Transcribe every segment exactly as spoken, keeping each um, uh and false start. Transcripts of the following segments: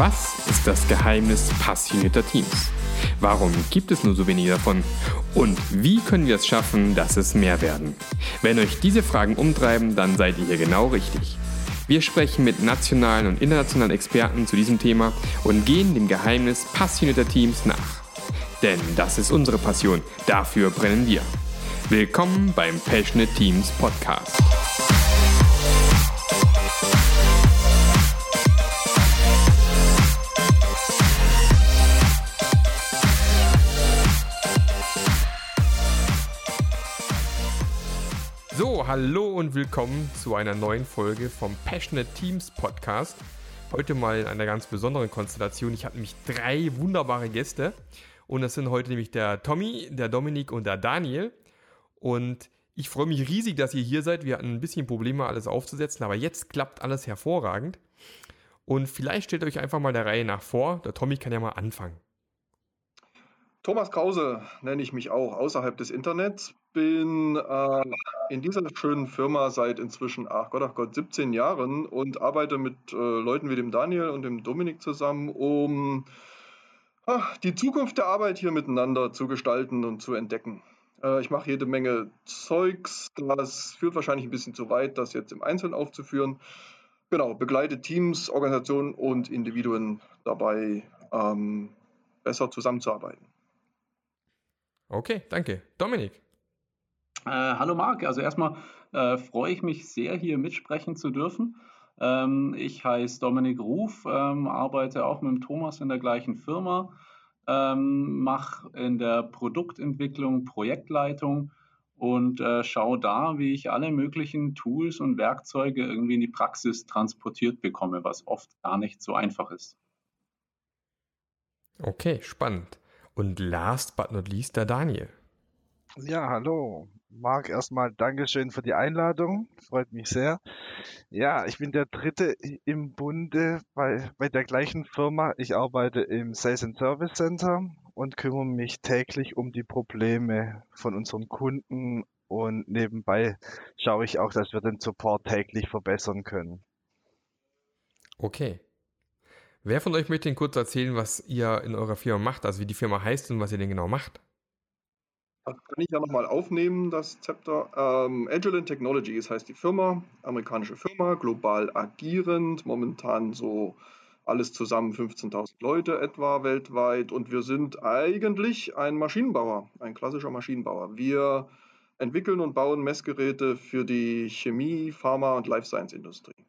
Was ist das Geheimnis passionierter Teams? Warum gibt es nur so wenige davon? Und wie können wir es schaffen, dass es mehr werden? Wenn euch diese Fragen umtreiben, dann seid ihr hier genau richtig. Wir sprechen mit nationalen und internationalen Experten zu diesem Thema und gehen dem Geheimnis passionierter Teams nach. Denn das ist unsere Passion, dafür brennen wir. Willkommen beim Passionate Teams Podcast. So, hallo und willkommen zu einer neuen Folge vom Passionate Teams Podcast. Heute mal in einer ganz besonderen Konstellation. Ich habe nämlich drei wunderbare Gäste und das sind heute nämlich der Tommy, der Dominik und der Daniel. Und ich freue mich riesig, dass ihr hier seid. Wir hatten ein bisschen Probleme, alles aufzusetzen, aber jetzt klappt alles hervorragend. Und vielleicht stellt euch einfach mal der Reihe nach vor. Der Tommy kann ja mal anfangen. Thomas Krause nenne ich mich auch außerhalb des Internets. Bin äh, in dieser schönen Firma seit inzwischen, ach Gott, ach Gott, siebzehn Jahren und arbeite mit äh, Leuten wie dem Daniel und dem Dominik zusammen, um ach, die Zukunft der Arbeit hier miteinander zu gestalten und zu entdecken. Äh, ich mache jede Menge Zeugs. Das führt wahrscheinlich ein bisschen zu weit, das jetzt im Einzelnen aufzuführen. Genau, begleite Teams, Organisationen und Individuen dabei, ähm, besser zusammenzuarbeiten. Okay, danke. Dominik. Äh, hallo Marc, also erstmal äh, freue ich mich sehr, hier mitsprechen zu dürfen. Ähm, ich heiße Dominik Ruf, ähm, arbeite auch mit dem Thomas in der gleichen Firma, ähm, mache in der Produktentwicklung Projektleitung und äh, schaue da, wie ich alle möglichen Tools und Werkzeuge irgendwie in die Praxis transportiert bekomme, was oft gar nicht so einfach ist. Okay, spannend. Und last but not least der Daniel. Ja, hallo. Marc, erstmal Dankeschön für die Einladung. Freut mich sehr. Ja, ich bin der Dritte im Bunde bei, bei der gleichen Firma. Ich arbeite im Sales and Service Center und kümmere mich täglich um die Probleme von unseren Kunden und nebenbei schaue ich auch, dass wir den Support täglich verbessern können. Okay. Wer von euch möchte Ihnen kurz erzählen, was ihr in eurer Firma macht, also wie die Firma heißt und was ihr denn genau macht? Das kann ich ja nochmal aufnehmen, das Zepter. Ähm, Agilent Technologies heißt die Firma, amerikanische Firma, global agierend, momentan so alles zusammen fünfzehntausend Leute etwa weltweit und wir sind eigentlich ein Maschinenbauer, ein klassischer Maschinenbauer. Wir entwickeln und bauen Messgeräte für die Chemie, Pharma und Life Science Industrie.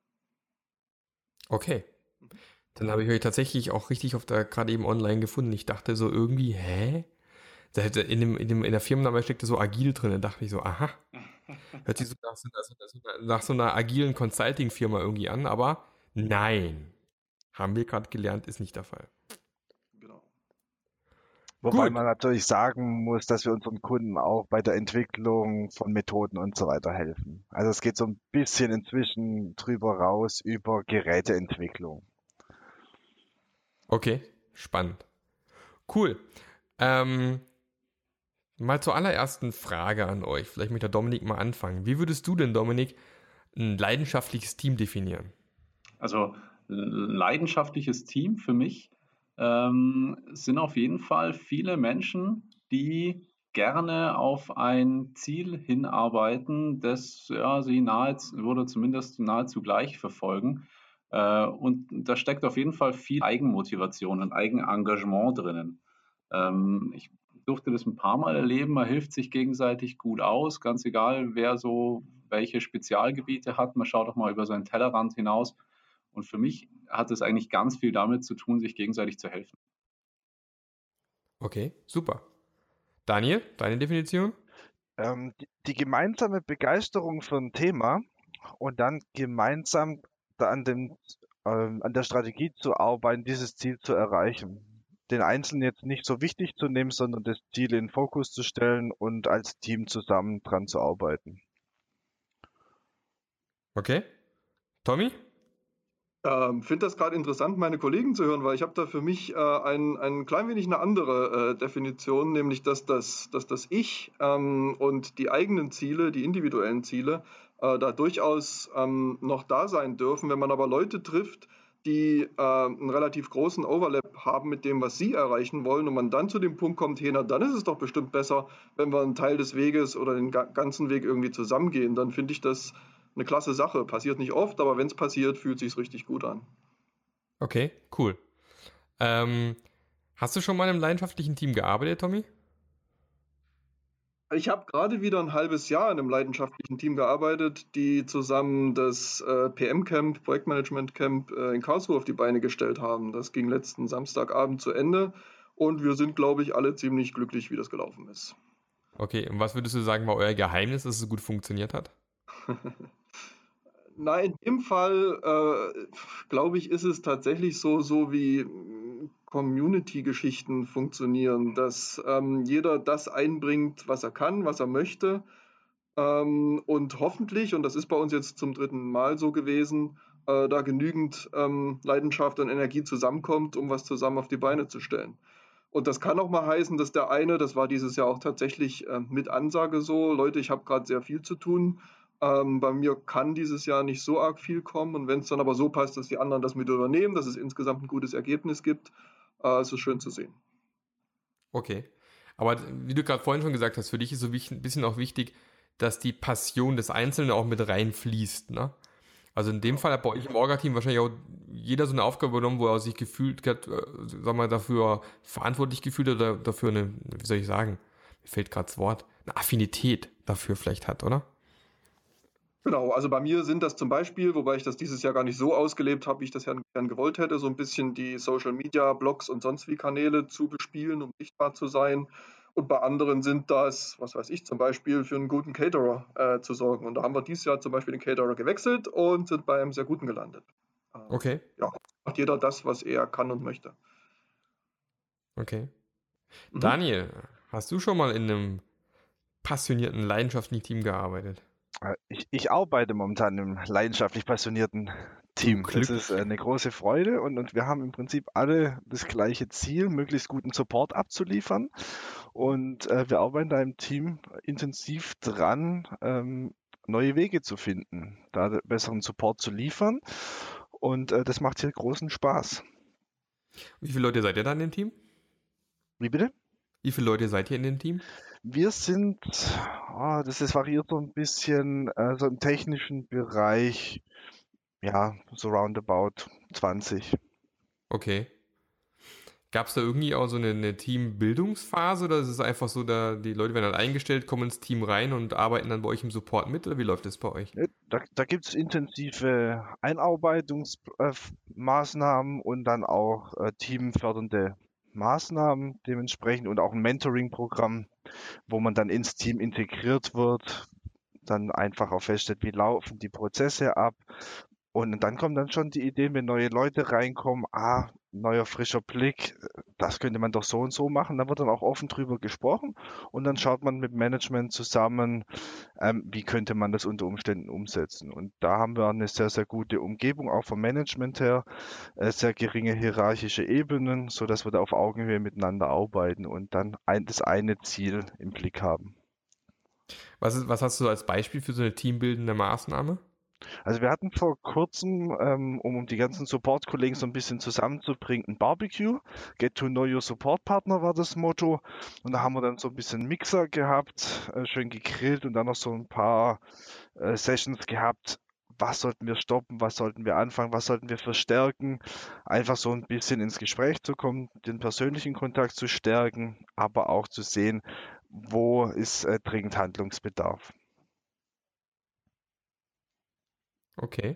Okay. Dann habe ich euch tatsächlich auch richtig auf der, gerade eben online gefunden. Ich dachte so irgendwie, hä? Da hätte in, dem, in, dem, in der Firmenname steckte so agil drin. Da dachte ich so, aha. Hört sich so nach, so nach, nach so einer agilen Consulting-Firma irgendwie an, aber nein. Haben wir gerade gelernt, ist nicht der Fall. Genau. Wobei Gut. man natürlich sagen muss, dass wir unseren Kunden auch bei der Entwicklung von Methoden und so weiter helfen. Also es geht so ein bisschen inzwischen drüber raus über Geräteentwicklung. Okay, spannend. Cool. Ähm, mal zur allerersten Frage an euch. Vielleicht möchte der Dominik mal anfangen. Wie würdest du denn, Dominik, ein leidenschaftliches Team definieren? Also leidenschaftliches Team für mich ähm, sind auf jeden Fall viele Menschen, die gerne auf ein Ziel hinarbeiten, das ja, sie nahezu oder zumindest nahezu gleich verfolgen. Äh, und da steckt auf jeden Fall viel Eigenmotivation und Eigenengagement drinnen. Ähm, ich durfte das ein paar Mal erleben, man hilft sich gegenseitig gut aus, ganz egal, wer so welche Spezialgebiete hat. Man schaut auch mal über seinen Tellerrand hinaus. Und für mich hat es eigentlich ganz viel damit zu tun, sich gegenseitig zu helfen. Okay, super. Daniel, deine Definition? Ähm, die, die gemeinsame Begeisterung für ein Thema und dann gemeinsam da an dem, ähm, an der Strategie zu arbeiten, dieses Ziel zu erreichen. Den Einzelnen jetzt nicht so wichtig zu nehmen, sondern das Ziel in den Fokus zu stellen und als Team zusammen dran zu arbeiten. Okay. Tommy? Ähm, finde das gerade interessant, meine Kollegen zu hören, weil ich habe da für mich äh, ein, ein klein wenig eine andere äh, Definition, nämlich dass das, dass das Ich ähm, und die eigenen Ziele, die individuellen Ziele, äh, da durchaus ähm, noch da sein dürfen. Wenn man aber Leute trifft, die äh, einen relativ großen Overlap haben mit dem, was sie erreichen wollen und man dann zu dem Punkt kommt, hey, na, dann ist es doch bestimmt besser, wenn wir einen Teil des Weges oder den ga ganzen Weg irgendwie zusammengehen, dann finde ich das eine klasse Sache. Passiert nicht oft, aber wenn es passiert, fühlt sich's richtig gut an. Okay, cool. Ähm, hast du schon mal in einem leidenschaftlichen Team gearbeitet, Tommy? Ich habe gerade wieder ein halbes Jahr in einem leidenschaftlichen Team gearbeitet, die zusammen das äh, P M-Camp, Projektmanagement-Camp äh, in Karlsruhe auf die Beine gestellt haben. Das ging letzten Samstagabend zu Ende und wir sind, glaube ich, alle ziemlich glücklich, wie das gelaufen ist. Okay, und was würdest du sagen, war euer Geheimnis, dass es so gut funktioniert hat? Na, in dem Fall, äh, glaube ich, ist es tatsächlich so, so wie mm, Community-Geschichten funktionieren, dass ähm, jeder das einbringt, was er kann, was er möchte. Ähm, und hoffentlich, und das ist bei uns jetzt zum dritten Mal so gewesen, äh, da genügend ähm, Leidenschaft und Energie zusammenkommt, um was zusammen auf die Beine zu stellen. Und das kann auch mal heißen, dass der eine, das war dieses Jahr auch tatsächlich äh, mit Ansage so, Leute, ich habe gerade sehr viel zu tun. Ähm, bei mir kann dieses Jahr nicht so arg viel kommen. Und wenn es dann aber so passt, dass die anderen das mit übernehmen, dass es insgesamt ein gutes Ergebnis gibt, äh, ist es schön zu sehen. Okay. Aber wie du gerade vorhin schon gesagt hast, für dich ist so ein bisschen auch wichtig, dass die Passion des Einzelnen auch mit reinfließt, ne? Also in dem Fall hat bei euch im Orga-Team wahrscheinlich auch jeder so eine Aufgabe übernommen, wo er sich gefühlt hat, äh, sag mal, dafür verantwortlich gefühlt oder dafür eine, wie soll ich sagen, mir fällt gerade das Wort, eine Affinität dafür vielleicht hat, oder? Genau, also bei mir sind das zum Beispiel, wobei ich das dieses Jahr gar nicht so ausgelebt habe, wie ich das gern, gern gewollt hätte, so ein bisschen die Social Media, Blogs und sonst wie Kanäle zu bespielen, um sichtbar zu sein. Und bei anderen sind das, was weiß ich, zum Beispiel für einen guten Caterer äh, zu sorgen. Und da haben wir dieses Jahr zum Beispiel den Caterer gewechselt und sind bei einem sehr guten gelandet. Ähm, Okay, ja, macht jeder das, was er kann und möchte. okay. Mhm. Daniel, hast du schon mal in einem passionierten, leidenschaftlichen Team gearbeitet? Äh, Ich, ich arbeite momentan im leidenschaftlich passionierten Team. Das Glück. ist äh, eine große Freude und, und wir haben im Prinzip alle das gleiche Ziel, möglichst guten Support abzuliefern. Und äh, wir arbeiten da im Team intensiv dran, ähm, neue Wege zu finden, da besseren Support zu liefern. Und äh, das macht hier großen Spaß. Wie viele Leute seid ihr da in dem Team? Wie bitte? Wie viele Leute seid ihr in dem Team? Wir sind, ah, das ist variiert so ein bisschen, äh, so im technischen Bereich, ja, so roundabout zwanzig. Okay. Gab es da irgendwie auch so eine, eine Teambildungsphase oder ist es einfach so, da die Leute werden dann eingestellt, kommen ins Team rein und arbeiten dann bei euch im Support mit oder wie läuft das bei euch? Ne, Da, da gibt es intensive Einarbeitungsmaßnahmen und dann auch äh, teamfördernde Maßnahmen dementsprechend und auch ein Mentoring-Programm, wo man dann ins Team integriert wird, dann einfach auch feststellt, wie laufen die Prozesse ab. Und dann kommen dann schon die Ideen, wenn neue Leute reinkommen, ah, neuer frischer Blick, das könnte man doch so und so machen. Da wird dann auch offen drüber gesprochen und dann schaut man mit Management zusammen, ähm, wie könnte man das unter Umständen umsetzen. Und da haben wir eine sehr, sehr gute Umgebung, auch vom Management her, äh, sehr geringe hierarchische Ebenen, sodass wir da auf Augenhöhe miteinander arbeiten und dann ein, das eine Ziel im Blick haben. Was, ist, was hast du als Beispiel für so eine teambildende Maßnahme? Also wir hatten vor kurzem, ähm, um, um die ganzen Support-Kollegen so ein bisschen zusammenzubringen, ein Barbecue. Get to know your Support Partner war das Motto. Und da haben wir dann so ein bisschen Mixer gehabt, äh, schön gegrillt und dann noch so ein paar äh, Sessions gehabt. Was sollten wir stoppen, was sollten wir anfangen, was sollten wir verstärken? Einfach so ein bisschen ins Gespräch zu kommen, den persönlichen Kontakt zu stärken, aber auch zu sehen, wo ist äh, dringend Handlungsbedarf. Okay.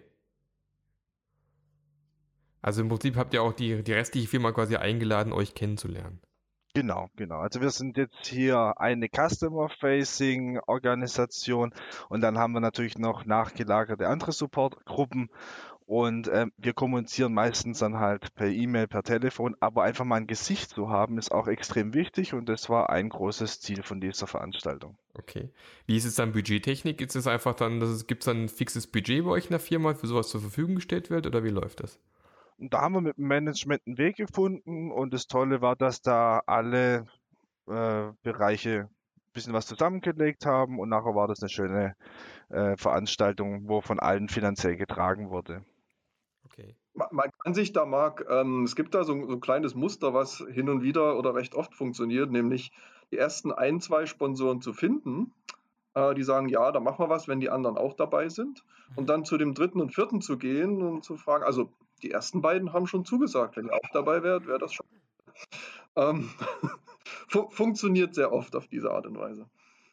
Also im Prinzip habt ihr auch die, die restliche Firma quasi eingeladen, euch kennenzulernen. Genau, genau. Also wir sind jetzt hier eine Customer-Facing-Organisation und dann haben wir natürlich noch nachgelagerte andere Support-Gruppen und ähm, wir kommunizieren meistens dann halt per E-Mail, per Telefon, aber einfach mal ein Gesicht zu haben, ist auch extrem wichtig und das war ein großes Ziel von dieser Veranstaltung. Okay. Wie ist es dann Budgettechnik? Ist es einfach dann, dass es, gibt es dann ein fixes Budget bei euch in der Firma, für sowas zur Verfügung gestellt wird oder wie läuft das? Und da haben wir mit dem Management einen Weg gefunden und das Tolle war, dass da alle äh, Bereiche ein bisschen was zusammengelegt haben und nachher war das eine schöne äh, Veranstaltung, wo von allen finanziell getragen wurde. Okay. Ma- Man kann sich da, Marc, ähm, es gibt da so, ein- so ein kleines Muster, was hin und wieder oder recht oft funktioniert, nämlich die ersten ein, zwei Sponsoren zu finden, äh, die sagen, ja, da machen wir was, wenn die anderen auch dabei sind. Und dann zu dem dritten und vierten zu gehen und zu fragen, also die ersten beiden haben schon zugesagt, wenn ihr auch dabei wärt, wäre das schon. Ähm, fu funktioniert sehr oft auf diese Art und Weise.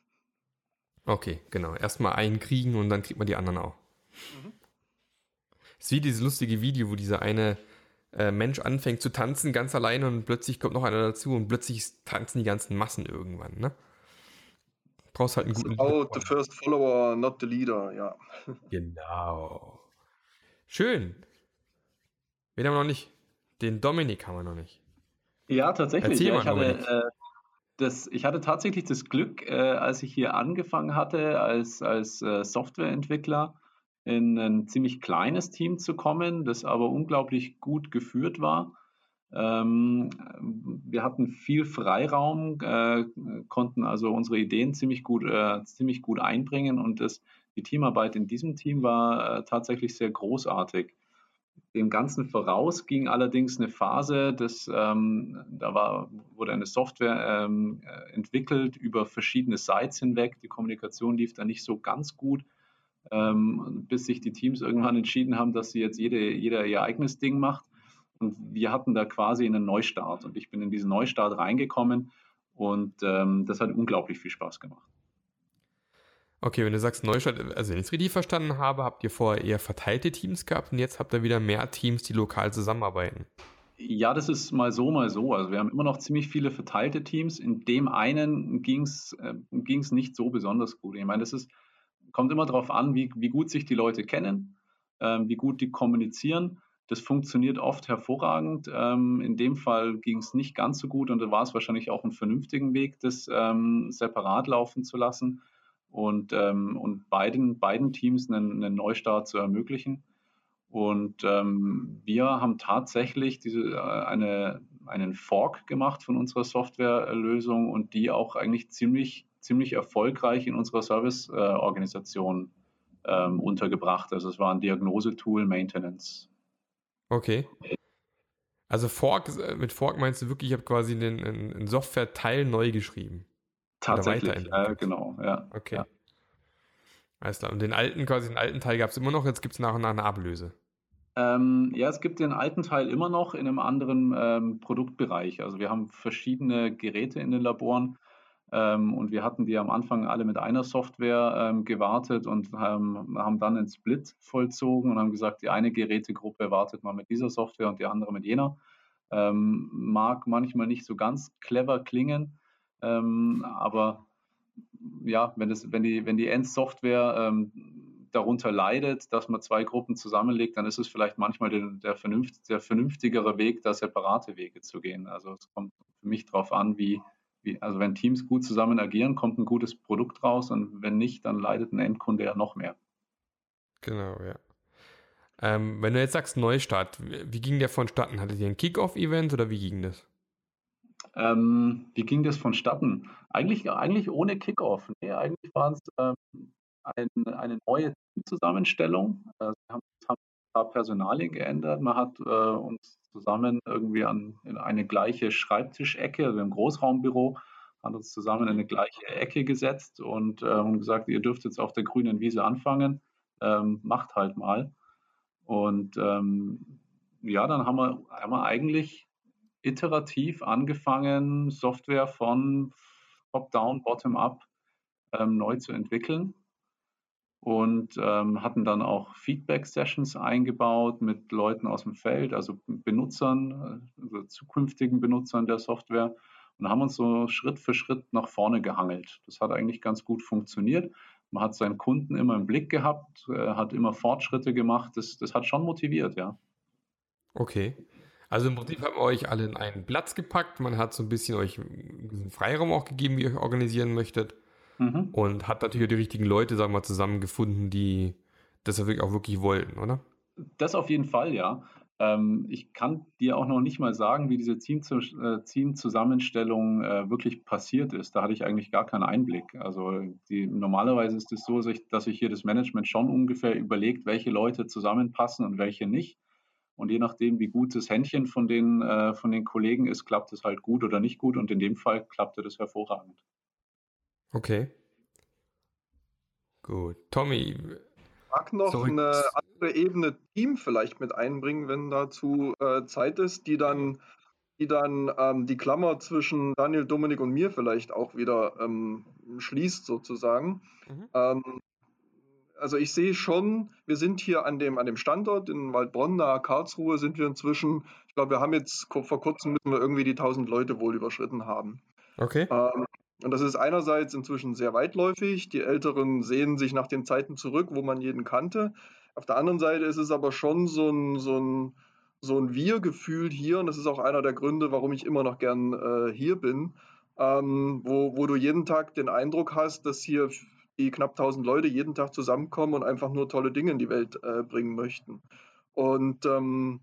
Okay, genau. Erstmal einen kriegen und dann kriegt man die anderen auch. Mhm. Es ist wie dieses lustige Video, wo dieser eine äh, Mensch anfängt zu tanzen, ganz alleine und plötzlich kommt noch einer dazu und plötzlich tanzen die ganzen Massen irgendwann, ne? Brauchst halt einen It's guten Leader about the vorher. first follower, not the leader, ja. Genau. Schön. Wen haben wir noch nicht? Den Dominik haben wir noch nicht. Ja, tatsächlich. Erzähl Ja, mal, ich hatte, Dominik. äh, das, ich hatte tatsächlich das Glück, äh, als ich hier angefangen hatte, als, als äh, Softwareentwickler in ein ziemlich kleines Team zu kommen, das aber unglaublich gut geführt war. Ähm, wir hatten viel Freiraum, äh, konnten also unsere Ideen ziemlich gut, äh, ziemlich gut einbringen und das, die Teamarbeit in diesem Team war äh, tatsächlich sehr großartig. Dem Ganzen voraus ging allerdings eine Phase, des, ähm, da war, wurde eine Software ähm, äh, entwickelt über verschiedene Sites hinweg. Die Kommunikation lief da nicht so ganz gut, ähm, bis sich die Teams irgendwann entschieden haben, dass sie jetzt jede, jeder ihr eigenes Ding macht. Und wir hatten da quasi einen Neustart. Und ich bin in diesen Neustart reingekommen und ähm, das hat unglaublich viel Spaß gemacht. Okay, wenn du sagst Neustadt, also wenn ich es richtig verstanden habe, habt ihr vorher eher verteilte Teams gehabt und jetzt habt ihr wieder mehr Teams, die lokal zusammenarbeiten. Ja, das ist mal so, mal so. Also wir haben immer noch ziemlich viele verteilte Teams. In dem einen ging es äh, ging's nicht so besonders gut. Ich meine, das ist, kommt immer darauf an, wie, wie gut sich die Leute kennen, ähm, wie gut die kommunizieren. Das funktioniert oft hervorragend. Ähm, in dem Fall ging es nicht ganz so gut und da war es wahrscheinlich auch ein vernünftigen Weg, das ähm, separat laufen zu lassen und, ähm, und beiden, beiden Teams einen, einen Neustart zu ermöglichen. Und ähm, wir haben tatsächlich diese, äh, eine, einen Fork gemacht von unserer Softwarelösung und die auch eigentlich ziemlich, ziemlich erfolgreich in unserer Serviceorganisation ähm, untergebracht. Also es war ein Diagnosetool Maintenance. Okay. Also Fork, äh, mit Fork meinst du wirklich, ich habe quasi einen, einen einen Software-Teil neu geschrieben oder Tatsächlich, ja, weiterentwickelt. genau, ja. Okay. ja. Alles klar. Und den alten, quasi den alten Teil gab es immer noch, jetzt gibt es nach und nach eine Ablöse. Ähm, ja, es gibt den alten Teil immer noch in einem anderen ähm, Produktbereich. Also wir haben verschiedene Geräte in den Laboren ähm, und wir hatten die am Anfang alle mit einer Software ähm, gewartet und ähm, haben dann einen Split vollzogen und haben gesagt, die eine Gerätegruppe wartet mal mit dieser Software und die andere mit jener. Ähm, mag manchmal nicht so ganz clever klingen, ähm, aber ja, wenn, das, wenn, die, wenn die Endsoftware ähm, darunter leidet, dass man zwei Gruppen zusammenlegt, dann ist es vielleicht manchmal der, der, vernünft, der vernünftigere Weg, da separate Wege zu gehen. Also es kommt für mich darauf an, wie, wie, also wenn Teams gut zusammen agieren, kommt ein gutes Produkt raus und wenn nicht, dann leidet ein Endkunde ja noch mehr. Genau, ja. Ähm, wenn du jetzt sagst Neustart, wie, wie ging der vonstatten? Hattet ihr ein Kick-Off-Event oder wie ging das? Ähm, wie ging das vonstatten? Eigentlich, eigentlich ohne Kickoff. Nee, eigentlich war es ähm, ein, eine neue Zusammenstellung. Äh, wir haben, haben ein paar Personalien geändert. Man hat äh, uns zusammen irgendwie an in eine gleiche Schreibtischecke, also im Großraumbüro, hat uns zusammen in eine gleiche Ecke gesetzt und ähm, gesagt, ihr dürft jetzt auf der grünen Wiese anfangen, ähm, macht halt mal. Und ähm, ja, dann haben wir, haben wir eigentlich iterativ angefangen, Software von Top-Down, Bottom-Up ähm, neu zu entwickeln und ähm, hatten dann auch Feedback-Sessions eingebaut mit Leuten aus dem Feld, also Benutzern, also zukünftigen Benutzern der Software und haben uns so Schritt für Schritt nach vorne gehangelt. Das hat eigentlich ganz gut funktioniert. Man hat seinen Kunden immer im Blick gehabt, äh, hat immer Fortschritte gemacht. Das, das hat schon motiviert, ja. Okay. Also im Prinzip haben wir euch alle in einen Platz gepackt. Man hat so ein bisschen euch einen Freiraum auch gegeben, wie ihr euch organisieren möchtet. Mhm. Und hat natürlich auch die richtigen Leute, sagen wir mal, zusammengefunden, die das auch wirklich, auch wirklich wollten, oder? Das auf jeden Fall, ja. Ähm, ich kann dir auch noch nicht mal sagen, wie diese Teamzus äh, Teamzusammenstellung äh, wirklich passiert ist. Da hatte ich eigentlich gar keinen Einblick. Also die, normalerweise ist es so, sich, dass sich hier das Management schon ungefähr überlegt, welche Leute zusammenpassen und welche nicht. Und je nachdem, wie gut das Händchen von den, äh, von den Kollegen ist, klappt es halt gut oder nicht gut. Und in dem Fall klappte das hervorragend. Okay. Gut. Tommy, Ich mag noch zurück. eine andere Ebene Team vielleicht mit einbringen, wenn dazu äh, Zeit ist, die dann, die dann ähm, die Klammer zwischen Daniel, Dominik und mir vielleicht auch wieder ähm, schließt sozusagen. Mhm. Ähm, also ich sehe schon, wir sind hier an dem, an dem Standort in Waldbronn, nahe Karlsruhe, sind wir inzwischen, ich glaube, wir haben jetzt ko- vor kurzem müssen wir irgendwie die tausend Leute wohl überschritten haben. Okay. Ähm, und das ist einerseits inzwischen sehr weitläufig. Die Älteren sehen sich nach den Zeiten zurück, wo man jeden kannte. Auf der anderen Seite ist es aber schon so ein, so ein, so ein Wir-Gefühl hier. Und das ist auch einer der Gründe, warum ich immer noch gern äh, hier bin, ähm, wo, wo du jeden Tag den Eindruck hast, dass hier die knapp tausend Leute jeden Tag zusammenkommen und einfach nur tolle Dinge in die Welt äh, bringen möchten. Und ähm,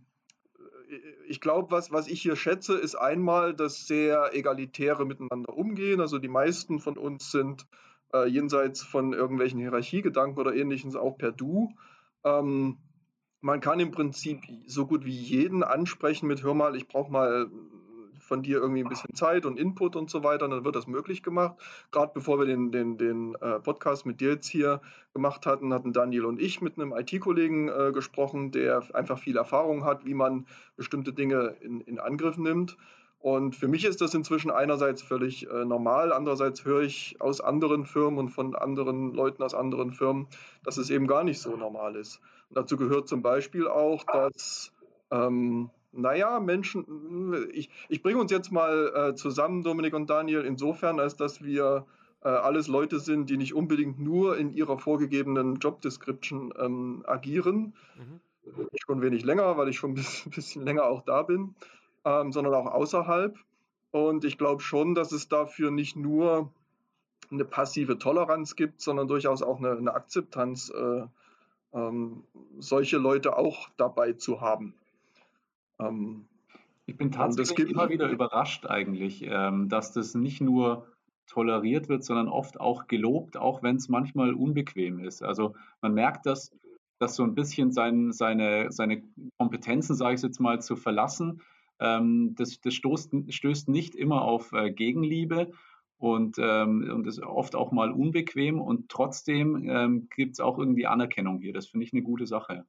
ich glaube, was, was ich hier schätze, ist einmal das sehr egalitäre Miteinander umgehen. Also die meisten von uns sind äh, jenseits von irgendwelchen Hierarchiegedanken oder ähnliches auch per Du. Ähm, Man kann im Prinzip so gut wie jeden ansprechen mit, hör mal, ich brauche mal von dir irgendwie ein bisschen Zeit und Input und so weiter, und dann wird das möglich gemacht. Gerade bevor wir den, den, den äh, Podcast mit dir jetzt hier gemacht hatten, hatten Daniel und ich mit einem I T-Kollegen äh, gesprochen, der einfach viel Erfahrung hat, wie man bestimmte Dinge in, in Angriff nimmt. Und für mich ist das inzwischen einerseits völlig äh, normal, andererseits höre ich aus anderen Firmen und von anderen Leuten aus anderen Firmen, dass es eben gar nicht so normal ist. Und dazu gehört zum Beispiel auch, dass, ähm, naja, Menschen, ich, ich bringe uns jetzt mal äh, zusammen, Dominik und Daniel, insofern, als dass wir äh, alles Leute sind, die nicht unbedingt nur in ihrer vorgegebenen Job Description ähm, agieren. Mhm. Ich schon wenig länger, weil ich schon ein bisschen, bisschen länger auch da bin, ähm, sondern auch außerhalb. Und ich glaube schon, dass es dafür nicht nur eine passive Toleranz gibt, sondern durchaus auch eine, eine Akzeptanz, äh, ähm, solche Leute auch dabei zu haben. Ähm, Ich bin und es tatsächlich gibt, immer wieder überrascht eigentlich, ähm, dass das nicht nur toleriert wird, sondern oft auch gelobt, auch wenn es manchmal unbequem ist. Also man merkt, dass, dass so ein bisschen sein, seine, seine Kompetenzen, sage ich jetzt mal, zu verlassen, ähm, das, das stoßt, stößt nicht immer auf äh, Gegenliebe und, ähm, und ist oft auch mal unbequem und trotzdem ähm, gibt es auch irgendwie Anerkennung hier. Das finde ich eine gute Sache.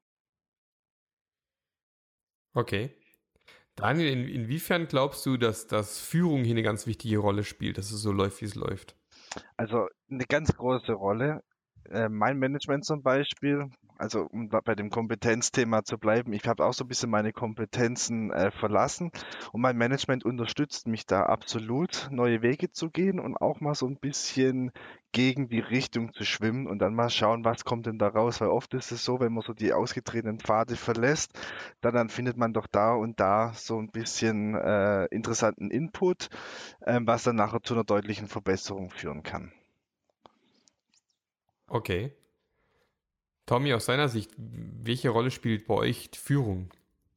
Okay. Daniel, in, inwiefern glaubst du, dass, dass Führung hier eine ganz wichtige Rolle spielt, dass es so läuft, wie es läuft? Also eine ganz große Rolle. Äh, mein Management zum Beispiel, also um da bei dem Kompetenzthema zu bleiben, ich habe auch so ein bisschen meine Kompetenzen äh, verlassen und mein Management unterstützt mich da absolut, neue Wege zu gehen und auch mal so ein bisschen gegen die Richtung zu schwimmen und dann mal schauen, was kommt denn da raus, weil oft ist es so, wenn man so die ausgetretenen Pfade verlässt, dann, dann findet man doch da und da so ein bisschen äh, interessanten Input, ähm, was dann nachher zu einer deutlichen Verbesserung führen kann. Okay. Tommy, aus deiner Sicht, welche Rolle spielt bei euch Führung?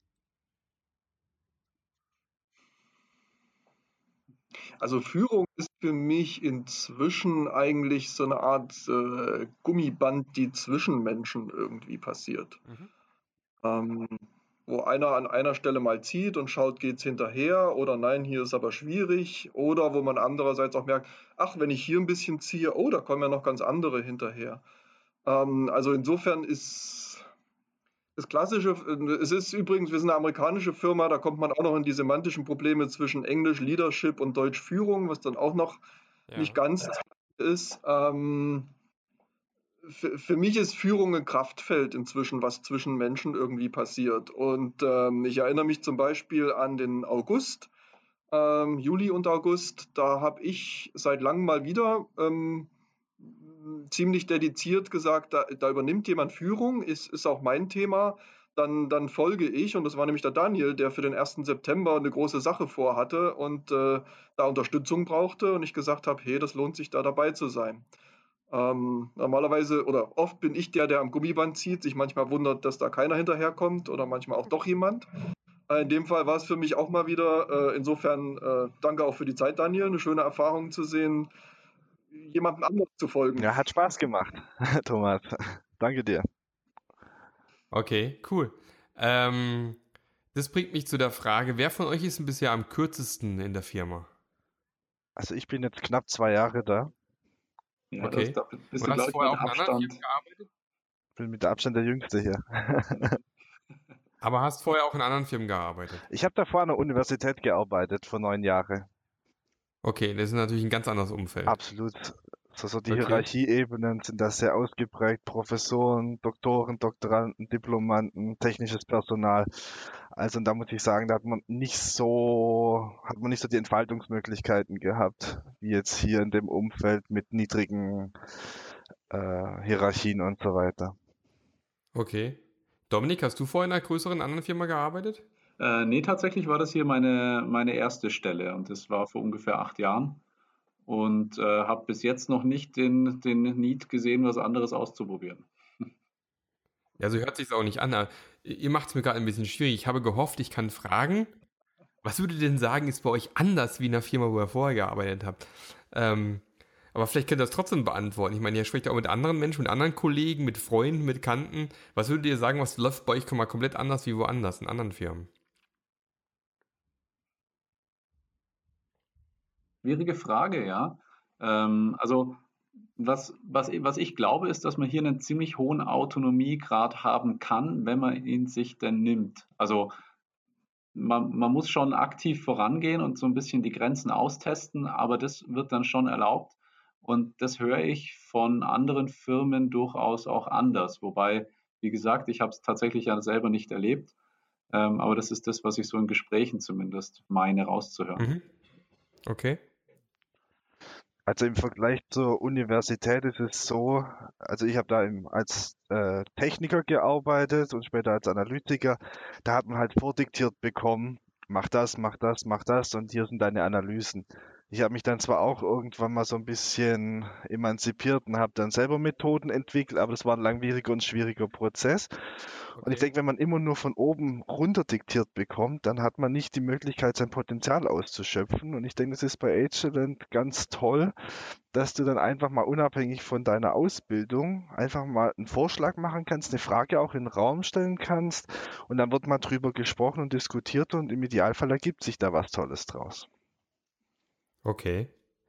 also Führung ist für mich inzwischen eigentlich so eine Art äh, Gummiband, die zwischen Menschen irgendwie passiert. Mhm. Ähm, Wo einer an einer Stelle mal zieht und schaut, geht's hinterher oder nein, hier ist aber schwierig. Oder wo man andererseits auch merkt, ach, wenn ich hier ein bisschen ziehe, oh, da kommen ja noch ganz andere hinterher. Ähm, also insofern ist das Klassische, es ist übrigens, wir sind eine amerikanische Firma, da kommt man auch noch in die semantischen Probleme zwischen Englisch Leadership und Deutsch Führung, was dann auch noch nicht Ja. ganz ist. Ähm, für, für mich ist Führung ein Kraftfeld inzwischen, was zwischen Menschen irgendwie passiert. Und ähm, ich erinnere mich zum Beispiel an den August, ähm, Juli und August. Da habe ich seit langem mal wieder ähm, ziemlich dediziert gesagt, da, da übernimmt jemand Führung, ist, ist auch mein Thema. Dann, dann folge ich, und das war nämlich der Daniel, der für den ersten September eine große Sache vorhatte und äh, da Unterstützung brauchte. Und ich gesagt habe, hey, das lohnt sich, da dabei zu sein. Ähm, normalerweise oder oft bin ich der, der am Gummiband zieht, sich manchmal wundert, dass da keiner hinterherkommt oder manchmal auch doch jemand. Äh, in dem Fall war es für mich auch mal wieder, äh, insofern äh, danke auch für die Zeit, Daniel, eine schöne Erfahrung zu sehen, jemandem anders zu folgen. Ja, hat Spaß gemacht, Thomas. Danke dir. Okay, cool. Ähm, Das bringt mich zu der Frage, wer von euch ist denn bisher am kürzesten in der Firma? Also ich bin jetzt knapp zwei Jahre da, Ja, das, Okay. da bist Und du, hast glaube ich, vorher mit auch in anderen Abstand. Firmen gearbeitet? bin mit der Abstand der Jüngste hier. Aber hast vorher auch in anderen Firmen gearbeitet? Ich habe davor an der Universität gearbeitet für neun Jahre. Okay, das ist natürlich ein ganz anderes Umfeld. Absolut. So, so die Okay. Hierarchieebenen sind da sehr ausgeprägt. Professoren, Doktoren, Doktoranden, Diplomanden, technisches Personal. Also da muss ich sagen, da hat man nicht so, hat man nicht so die Entfaltungsmöglichkeiten gehabt, wie jetzt hier in dem Umfeld mit niedrigen äh, Hierarchien und so weiter. Okay. Dominik, hast du vorher in einer größeren anderen Firma gearbeitet? Äh, nee, tatsächlich war das hier meine, meine erste Stelle und das war vor ungefähr acht Jahren und äh, habe bis jetzt noch nicht den, den Need gesehen, was anderes auszuprobieren. Ja, so hört sich auch nicht an. Ihr macht es mir gerade ein bisschen schwierig. Ich habe gehofft, ich kann fragen. Was würdet ihr denn sagen, ist bei euch anders wie in der Firma, wo ihr vorher gearbeitet habt? Ähm, aber vielleicht könnt ihr das trotzdem beantworten. Ich meine, ihr sprecht auch mit anderen Menschen, mit anderen Kollegen, mit Freunden, mit Kanten. Was würdet ihr sagen, was läuft bei euch mal komplett anders wie woanders in anderen Firmen? Schwierige Frage, ja. Ähm, also was, was, was ich glaube, ist, dass man hier einen ziemlich hohen Autonomiegrad haben kann, wenn man ihn sich denn nimmt. Also man, man muss schon aktiv vorangehen und so ein bisschen die Grenzen austesten, aber das wird dann schon erlaubt. Und das höre ich von anderen Firmen durchaus auch anders. Wobei, wie gesagt, ich habe es tatsächlich ja selber nicht erlebt. Ähm, aber das ist das, was ich so in Gesprächen zumindest meine rauszuhören. Mhm. Okay. Also im Vergleich zur Universität ist es so, also ich habe da im, als äh, Techniker gearbeitet und später als Analytiker. Da hat man halt vordiktiert bekommen, mach das, mach das, mach das und hier sind deine Analysen. Ich habe mich dann zwar auch irgendwann mal so ein bisschen emanzipiert und habe dann selber Methoden entwickelt, aber das war ein langwieriger und schwieriger Prozess. Und ich Okay. denke, wenn man immer nur von oben runter diktiert bekommt, dann hat man nicht die Möglichkeit, sein Potenzial auszuschöpfen. Und ich denke, das ist bei Agilent ganz toll, dass du dann einfach mal unabhängig von deiner Ausbildung einfach mal einen Vorschlag machen kannst, eine Frage auch in den Raum stellen kannst und dann wird mal drüber gesprochen und diskutiert und im Idealfall ergibt sich da was Tolles draus. Okay.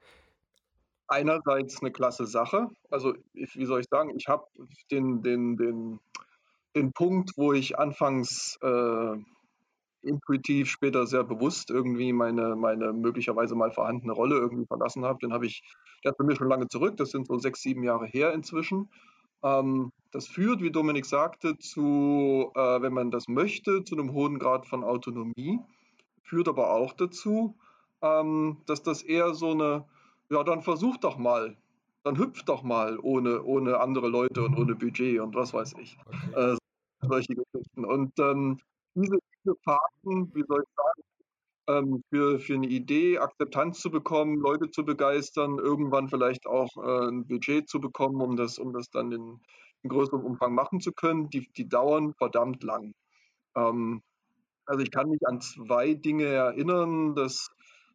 Einerseits eine klasse Sache. Also, ich, wie soll ich sagen, ich habe den, den, den, den Punkt, wo ich anfangs äh, intuitiv, später sehr bewusst irgendwie meine, meine möglicherweise mal vorhandene Rolle irgendwie verlassen habe, den habe ich, der ist bei mir schon lange zurück, das sind so sechs, sieben Jahre her inzwischen. Ähm, das führt, wie Dominik sagte, zu, äh, wenn man das möchte, zu einem hohen Grad von Autonomie, führt aber auch dazu, ähm, dass das eher so eine, ja, dann versuch doch mal, dann hüpf doch mal ohne, ohne andere Leute und ohne Budget und was weiß ich. Okay. Äh, solche Geschichten. Und ähm, diese, diese Phasen, wie soll ich sagen, ähm, für, für eine Idee Akzeptanz zu bekommen, Leute zu begeistern, irgendwann vielleicht auch äh, ein Budget zu bekommen, um das, um das dann in, in größerem Umfang machen zu können, die, die dauern verdammt lang. Ähm, also ich kann mich an zwei Dinge erinnern. Das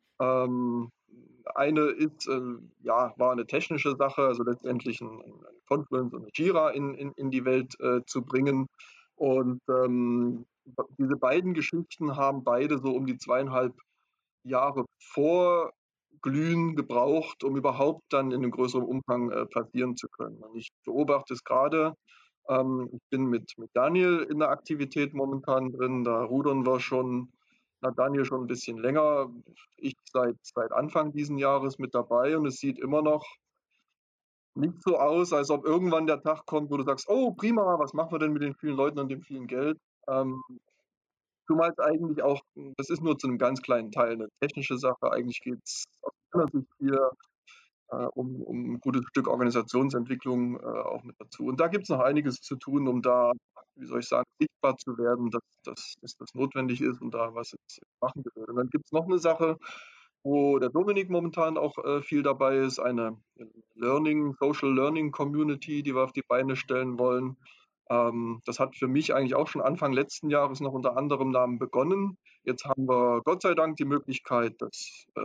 ähm, eine ist, äh, ja, war eine technische Sache, also letztendlich ein, ein Confluence und ein Jira in, in, in die Welt äh, zu bringen. Und ähm, diese beiden Geschichten haben beide so um die zweieinhalb Jahre vor Glühen gebraucht, um überhaupt dann in einem größeren Umfang äh, passieren zu können. Und ich beobachte es gerade. Ähm, ich bin mit, mit Daniel in der Aktivität momentan drin. Da rudern wir schon, na Daniel schon ein bisschen länger. Ich seit, seit Anfang diesen Jahres mit dabei und es sieht immer noch nicht so aus, als ob irgendwann der Tag kommt, wo du sagst, oh prima, was machen wir denn mit den vielen Leuten und dem vielen Geld? Ähm, Zumal es eigentlich auch, das ist nur zu einem ganz kleinen Teil eine technische Sache. Eigentlich geht es aus meiner Sicht hier äh, um, um ein gutes Stück Organisationsentwicklung äh, auch mit dazu. Und da gibt es noch einiges zu tun, um da, wie soll ich sagen, sichtbar zu werden, dass, dass, dass das notwendig ist und da was jetzt machen will. Und dann gibt es noch eine Sache, wo der Dominik momentan auch äh, viel dabei ist, eine Learning, Social Learning Community, die wir auf die Beine stellen wollen. Ähm, das hat für mich eigentlich auch schon Anfang letzten Jahres noch unter anderem Namen begonnen. Jetzt haben wir Gott sei Dank die Möglichkeit, das äh,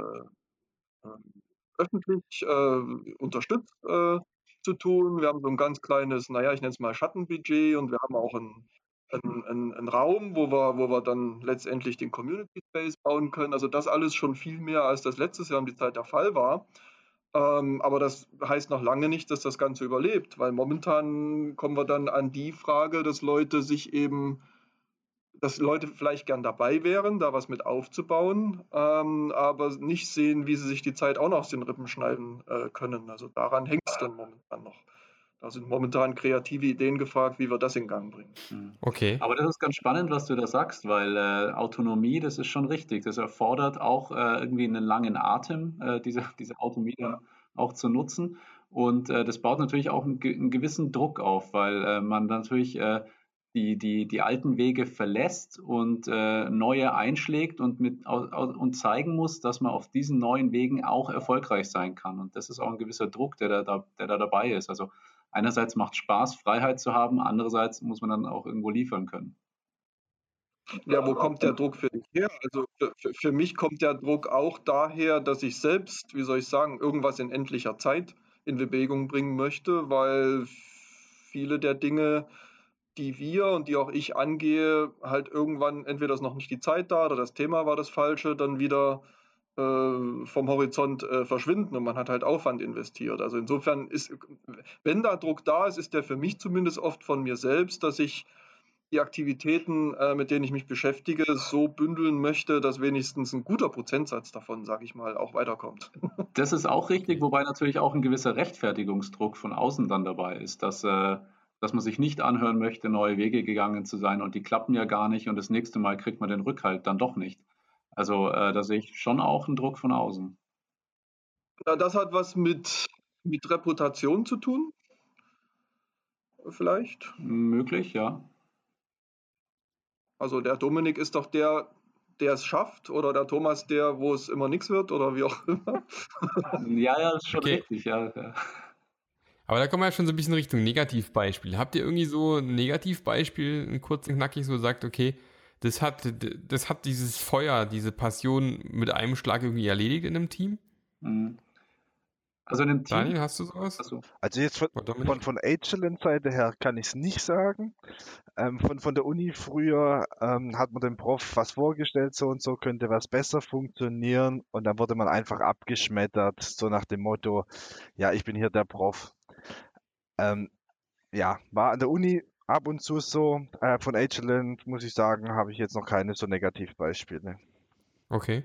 ähm, öffentlich äh, unterstützt äh, zu tun. Wir haben so ein ganz kleines, naja, ich nenne es mal Schattenbudget und wir haben auch ein einen, einen, einen Raum, wo wir, wo wir dann letztendlich den Community Space bauen können. Also das alles schon viel mehr, als das letztes Jahr um die Zeit der Fall war. Ähm, aber das heißt noch lange nicht, dass das Ganze überlebt, weil momentan kommen wir dann an die Frage, dass Leute sich eben, dass Leute vielleicht gern dabei wären, da was mit aufzubauen, ähm, aber nicht sehen, wie sie sich die Zeit auch noch aus den Rippen schneiden äh, können. Also daran hängt es dann momentan noch. Da sind momentan kreative Ideen gefragt, wie wir das in Gang bringen. Mhm. Okay. Aber das ist ganz spannend, was du da sagst, weil äh, Autonomie, das ist schon richtig. Das erfordert auch äh, irgendwie einen langen Atem, äh, diese, diese Autonomie dann auch zu nutzen. Und äh, das baut natürlich auch einen, ge- einen gewissen Druck auf, weil äh, man natürlich äh, die, die, die alten Wege verlässt und äh, neue einschlägt und, mit, au- au- und zeigen muss, dass man auf diesen neuen Wegen auch erfolgreich sein kann. Und das ist auch ein gewisser Druck, der da, da, der da dabei ist. Also einerseits macht Spaß, Freiheit zu haben, andererseits muss man dann auch irgendwo liefern können. Ja, wo kommt der Druck für dich her? Also für, für, für mich kommt der Druck auch daher, dass ich selbst, wie soll ich sagen, irgendwas in endlicher Zeit in Bewegung bringen möchte, weil viele der Dinge, die wir und die auch ich angehe, halt irgendwann entweder ist noch nicht die Zeit da oder das Thema war das falsche, dann wieder äh, vom Horizont äh, verschwinden und man hat halt Aufwand investiert. Also insofern ist, wenn da Druck da ist, ist der für mich zumindest oft von mir selbst, dass ich die Aktivitäten, äh, mit denen ich mich beschäftige, so bündeln möchte, dass wenigstens ein guter Prozentsatz davon, sage ich mal, auch weiterkommt. Das ist auch richtig, wobei natürlich auch ein gewisser Rechtfertigungsdruck von außen dann dabei ist, dass, äh, dass man sich nicht anhören möchte, neue Wege gegangen zu sein und die klappen ja gar nicht und das nächste Mal kriegt man den Rückhalt dann doch nicht. Also äh, da sehe ich schon auch einen Druck von außen. Ja, das hat was mit, mit Reputation zu tun, vielleicht. Möglich, ja. Also der Dominik ist doch der, der es schafft, oder der Thomas der, wo es immer nichts wird, oder wie auch immer. Ja, ja, ist schon Okay. richtig, ja. ja. Aber da kommen wir ja schon so ein bisschen Richtung Negativbeispiel. Habt ihr irgendwie so ein Negativbeispiel, ein kurz und knackig, so sagt, okay, das hat, das hat dieses Feuer, diese Passion mit einem Schlag irgendwie erledigt in einem Team? Mhm. Also in einem Team. Daniel, hast du sowas? Also, Also jetzt von, Oder Dominik? von, von Agilent-Seite her kann ich es nicht sagen. Ähm, von, von der Uni früher ähm, hat man dem Prof was vorgestellt, so und so könnte was besser funktionieren und dann wurde man einfach abgeschmettert, so nach dem Motto, ja, ich bin hier der Prof. Ähm, ja, war an der Uni ab und zu so. Äh, von Agilent, muss ich sagen, habe ich jetzt noch keine so Negativbeispiele. Okay.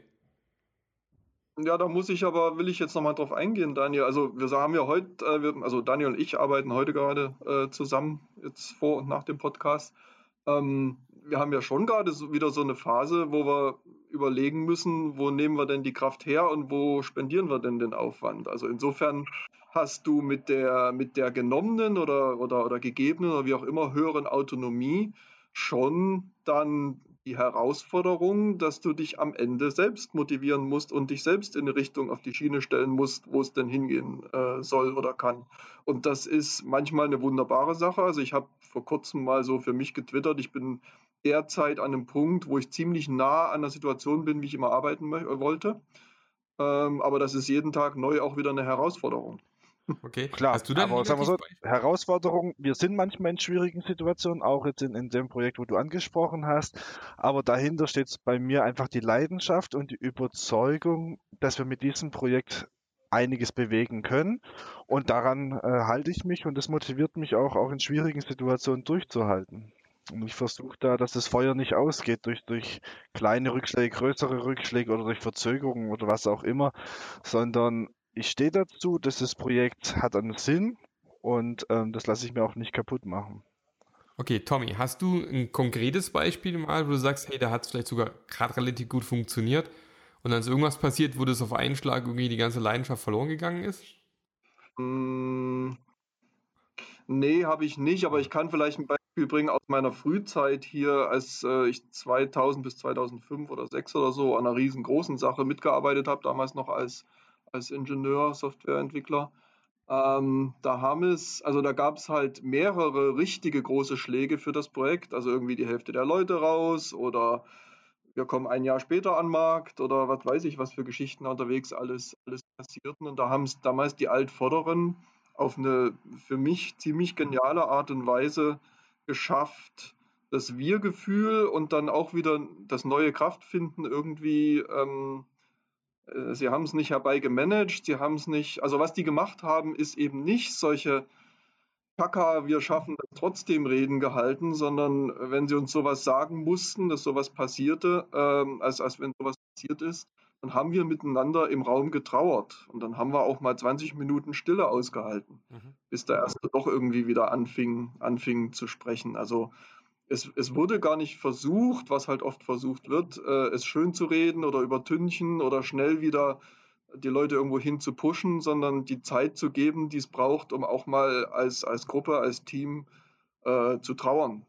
Ja, da muss ich aber, will ich jetzt nochmal drauf eingehen, Daniel. Also wir haben ja heute, äh, wir, also Daniel und ich arbeiten heute gerade äh, zusammen, jetzt vor und nach dem Podcast. Ähm, wir haben ja schon gerade so, wieder so eine Phase, wo wir überlegen müssen, wo nehmen wir denn die Kraft her und wo spendieren wir denn den Aufwand. Also insofern hast du mit der, mit der genommenen oder, oder, oder gegebenen oder wie auch immer höheren Autonomie schon dann die Herausforderung, dass du dich am Ende selbst motivieren musst und dich selbst in eine Richtung auf die Schiene stellen musst, wo es denn hingehen äh, soll oder kann. Und das ist manchmal eine wunderbare Sache. Also ich habe vor kurzem mal so für mich getwittert, ich bin derzeit an einem Punkt, wo ich ziemlich nah an der Situation bin, wie ich immer arbeiten wollte. Ähm, aber das ist jeden Tag neu auch wieder eine Herausforderung. Okay. Klar, Hast du denn ein aber sagen wir so, Negativbeispiel? Herausforderung, wir sind manchmal in schwierigen Situationen, auch jetzt in, in dem Projekt, wo du angesprochen hast, aber dahinter steht bei mir einfach die Leidenschaft und die Überzeugung, dass wir mit diesem Projekt einiges bewegen können und daran äh, halte ich mich und das motiviert mich auch, auch in schwierigen Situationen durchzuhalten. Und ich versuche da, dass das Feuer nicht ausgeht durch, durch kleine Rückschläge, größere Rückschläge oder durch Verzögerungen oder was auch immer, sondern ich stehe dazu, dass das Projekt hat einen Sinn und ähm, das lasse ich mir auch nicht kaputt machen. Okay, Tommy, hast du ein konkretes Beispiel mal, wo du sagst, hey, da hat es vielleicht sogar gerade relativ gut funktioniert und dann ist irgendwas passiert, wo das auf einen Schlag irgendwie die ganze Leidenschaft verloren gegangen ist? Mm, nee, habe ich nicht, aber ich kann vielleicht ein Beispiel bringen aus meiner Frühzeit hier, als äh, ich zweitausend bis zweitausendfünf oder sechs oder so an einer riesengroßen Sache mitgearbeitet habe, damals noch als, als Ingenieur, Softwareentwickler. Ähm, da haben es, also da gab es halt mehrere richtige große Schläge für das Projekt, also irgendwie die Hälfte der Leute raus oder wir kommen ein Jahr später an den Markt oder was weiß ich, was für Geschichten da unterwegs alles, alles passierten. Und da haben es damals die Altvorderen auf eine für mich ziemlich geniale Art und Weise geschafft, das Wir-Gefühl und dann auch wieder das neue Kraftfinden irgendwie, ähm, äh, sie haben es nicht herbeigemanagt, sie haben es nicht, also was die gemacht haben, ist eben nicht solche Kaka, wir schaffen das trotzdem Reden gehalten, sondern äh, wenn sie uns sowas sagen mussten, dass sowas passierte, ähm, als, als wenn sowas passiert ist, dann haben wir miteinander im Raum getrauert und dann haben wir auch mal zwanzig Minuten Stille ausgehalten, Mhm. bis der Erste doch irgendwie wieder anfing, anfing zu sprechen. Also es, es wurde gar nicht versucht, was halt oft versucht wird, äh, es schön zu reden oder übertünchen oder schnell wieder die Leute irgendwo hin zu pushen, sondern die Zeit zu geben, die es braucht, um auch mal als, als Gruppe, als Team äh, zu trauern.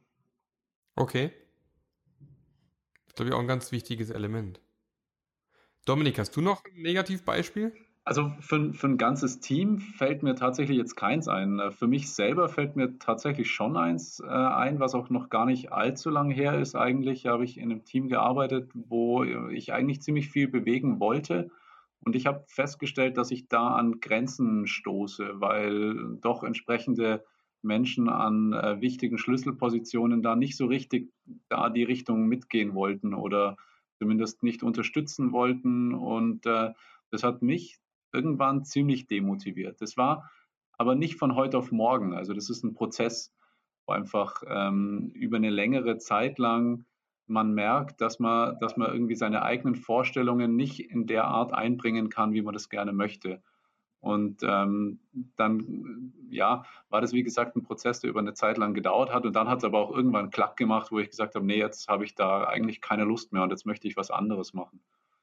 Okay. Das ist, glaube ich, auch ein ganz wichtiges Element. Dominik, hast du noch ein Negativbeispiel? Also für, für ein ganzes Team fällt mir tatsächlich jetzt keins ein. Äh, Für mich selber fällt mir tatsächlich schon eins äh, ein, was auch noch gar nicht allzu lang her ist. Eigentlich habe ich in einem Team gearbeitet, wo ich eigentlich ziemlich viel bewegen wollte. Und ich habe festgestellt, dass ich da an Grenzen stoße, weil doch entsprechende Menschen an äh, wichtigen Schlüsselpositionen da nicht so richtig da die Richtung mitgehen wollten oder zumindest nicht unterstützen wollten. Und äh, das hat mich irgendwann ziemlich demotiviert. Das war aber nicht von heute auf morgen. Also das ist ein Prozess, wo einfach ähm, über eine längere Zeit lang man merkt, dass man, dass man irgendwie seine eigenen Vorstellungen nicht in der Art einbringen kann, wie man das gerne möchte. Und ähm, dann, ja, war das wie gesagt ein Prozess, der über eine Zeit lang gedauert hat. Und dann hat es aber auch irgendwann Klack gemacht, wo ich gesagt habe, nee, jetzt habe ich da eigentlich keine Lust mehr und jetzt möchte ich was anderes machen.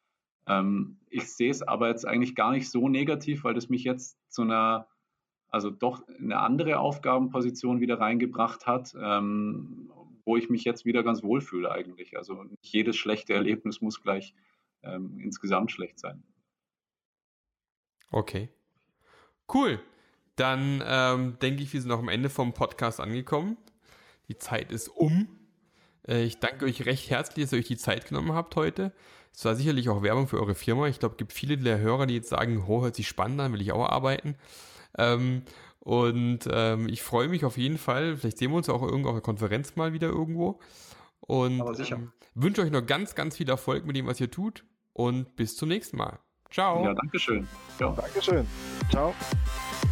Ähm, ich sehe es aber jetzt eigentlich gar nicht so negativ, weil das mich jetzt zu einer, also doch eine andere Aufgabenposition wieder reingebracht hat, ähm, wo ich mich jetzt wieder ganz wohl fühle eigentlich. Also nicht jedes schlechte Erlebnis muss gleich ähm, insgesamt schlecht sein. Okay. Cool. Dann ähm, denke ich, wir sind auch am Ende vom Podcast angekommen. Die Zeit ist um. Äh, ich danke euch recht herzlich, dass ihr euch die Zeit genommen habt heute. Es war sicherlich auch Werbung für eure Firma. Ich glaube, es gibt viele der Hörer, die jetzt sagen, oh, hört sich spannend an, will ich auch arbeiten. Ähm, und ähm, ich freue mich auf jeden Fall. Vielleicht sehen wir uns auch irgendwo auf einer Konferenz mal wieder irgendwo. Und Aber sicher. ähm, wünsche euch noch ganz, ganz viel Erfolg mit dem, was ihr tut. Und bis zum nächsten Mal. Ciao. Ja, danke schön. Ja. Dankeschön. Ciao.